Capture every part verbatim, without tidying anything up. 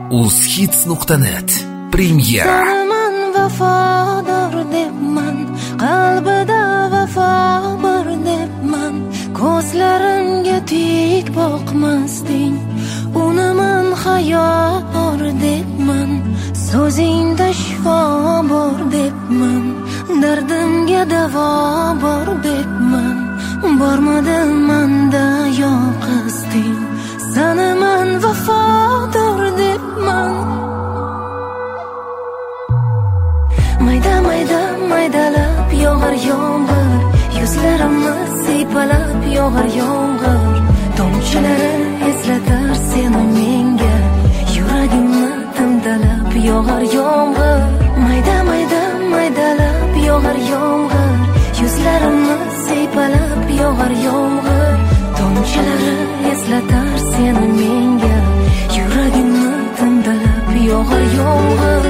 uzhits nuqta net Premyera. Sanaman vafodor debman, qalbida vafo bor debman. Ko'zlarimga tik boqmasding, unaman hayo bor debman. So'zingda shifo bor debman, dardimga davo bor debman. Bormadi manda yoqasding, sanaman vafodor debman. Mayda mayda maydalab yog'ar yomg'ir, yuzlarimni siypalab yog'ar yomg'ir. Tomchilari eslatar seni menga, yuragimni timdalab yog'ar yomg'ir. Mayda mayda maydalab yog'ar yomg'ir, yuzlarimni siypalab yog'ar yomg'ir. Tomchilari eslatar seni menga, yuragimni timdalab yog'ar yomg'ir.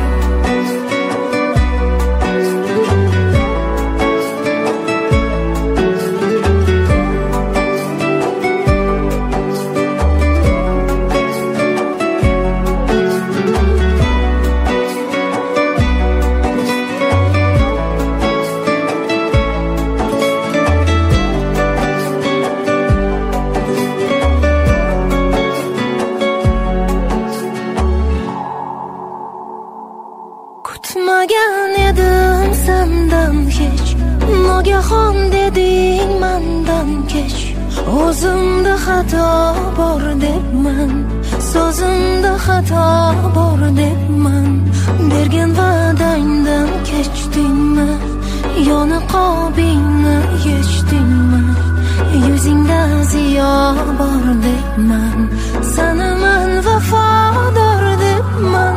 Kutmagan edim sendan hech, nogahon deding mandan kech. O'zimda xato bor debman, so'zimda xato bor debman. Bergan va'dangdan kechdingmi, yoni qobingni yechdingmi? Yuzingda ziyo bor debman, sanaman vafodor debman.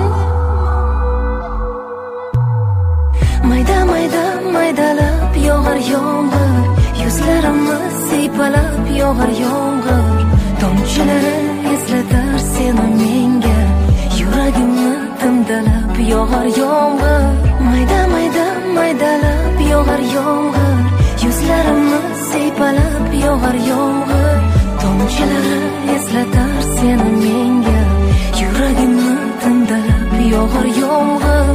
Mayda mayda maydalab yog'ar yomg'ir, yuzlarimni siypalab yog'ar yomg'ir. Tomchilari eslatar seni menga, yuragimni timdalab yog'ar yomg'ir. Mayda mayda maydalab yog'ar yomg'ir, yuzlarimni siypalab yog'ar yomg'ir. Tomchilari eslatar seni menga, yuragimni timdalab yog'ar yomg'ir.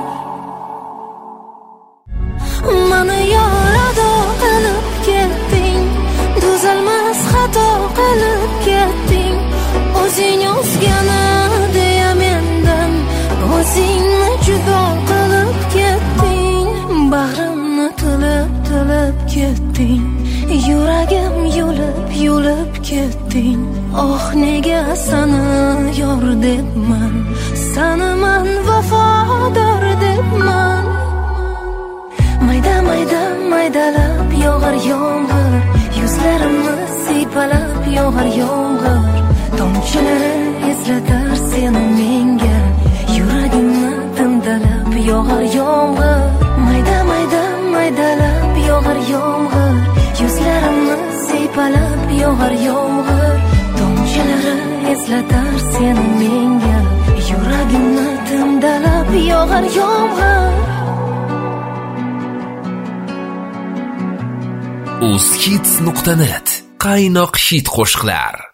Mani yorado qilib ketding, tuzalmas xato qilib ketding. O'zing o'zgani deya mendan, o'zingni judo qilib ketding. Bag'rimni tilib tilib ketding, yuragim yulib yulib ketding. Oh nega sani yor debman, sanaman vafodor debman. Mayda mayda maydalab yog'ar yomg'ir, yuzlarimni siypalab yog'ar yomg'ir. Tomchilari eslatar seni menga, yuragimni timdalab yog'ar yomg'ir. Mayda mayda maydalab yog'ar yomg'ir, yuzlarimni siypalab yog'ar yomg'ir. Tomchilari eslatar seni menga, yuragimni timdalab yog'ar yomg'ir. uzhits nuqta net qaynoq hit qo'shiqlar.